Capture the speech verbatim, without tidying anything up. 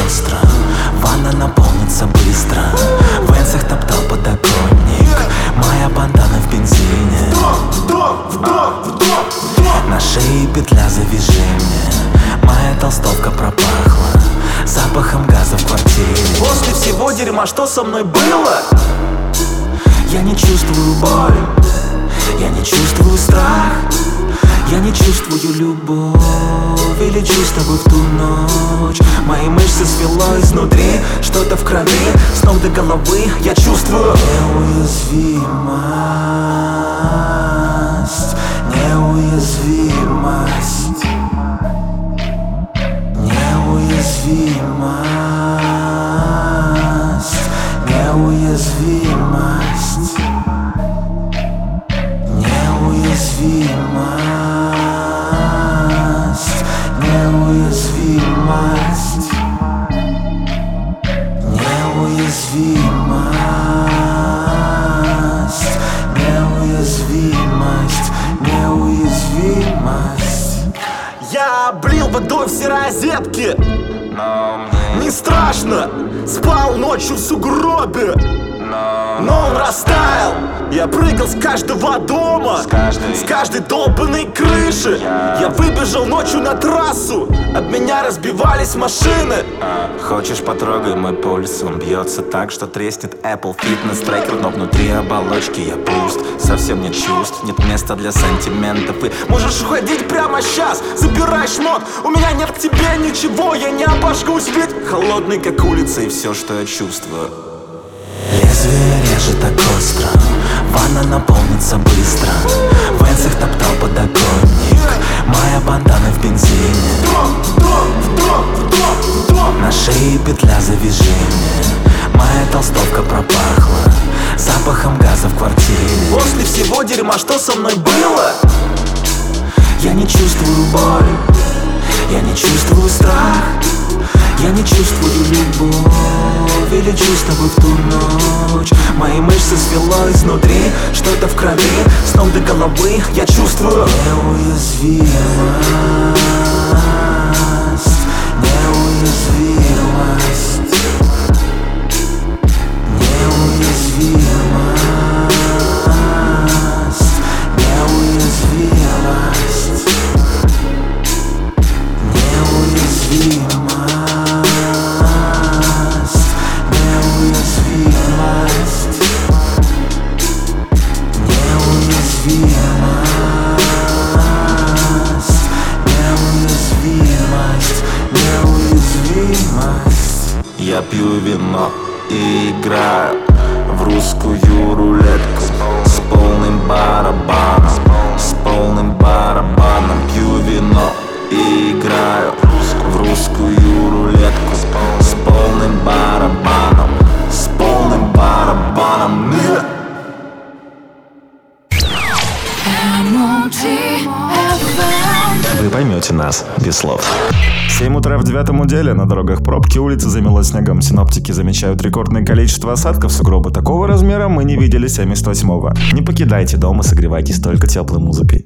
остро, ванна наполнится быстро. В венцах топтал подоконник, моя бандана в бензине. На шее петля, завяжи мне, моя толстовка пропахла запахом газа в квартире. После всего дерьма, что со мной было, я не чувствую боль, я не чувствую страх, я не чувствую любовь или чувства в ту ночь. Мои мышцы свело изнутри, что-то в крови, с ног до головы я чувствую неуязвимость, неуязвимость, неуязвимость, неуязвимость, неуязвимость, неуязвимость, неуязвимость, неуязвимость, неуязвимость. Я облил водой все розетки, не страшно, спал ночью в сугробе, но он растаял. Я прыгал с каждого дома, с каждой, с каждой долбанной крыши. Я... я выбежал ночью на трассу, об меня разбивались машины. а, Хочешь, потрогай мой пульс? Он бьется так, что треснет Apple Fitness трекер, но внутри оболочки я пуст. Совсем нет чувств, нет места для сантиментов. И можешь уходить прямо сейчас, забирай шмот. У меня нет к тебе ничего, я не обожгусь, ведь холодный как улица и все, что я чувствую. Лезвие режет так остро, ванна наполнится быстро. В венцах топтал подоконник, моя бандана в бензине. На шее петля, завяжи мне, моя толстовка пропахла запахом газа в квартире. После всего дерьма, что со мной было, я не чувствую боль, я не чувствую страх, я не чувствую любовь или чувства в ту ночь. Мои мышцы свело изнутри, что-то в крови, с ног до головы я чувствую неуязвимость, неуязвимость, неуязвимость, неуязвимость, неуязвимость. Я пью вино и играю в русскую рулетку с полным барабаном, с полным барабаном. Пью вино и играю в русскую рулетку с полным барабаном, с полным барабаном. Вы поймете нас без слов. семь утра в девятом уделе, на дорогах пробки, улицы замело снегом. Синоптики замечают рекордное количество осадков, сугробы такого размера мы не видели с семьдесят восьмого. Не покидайте дом и согревайтесь только теплой музыкой.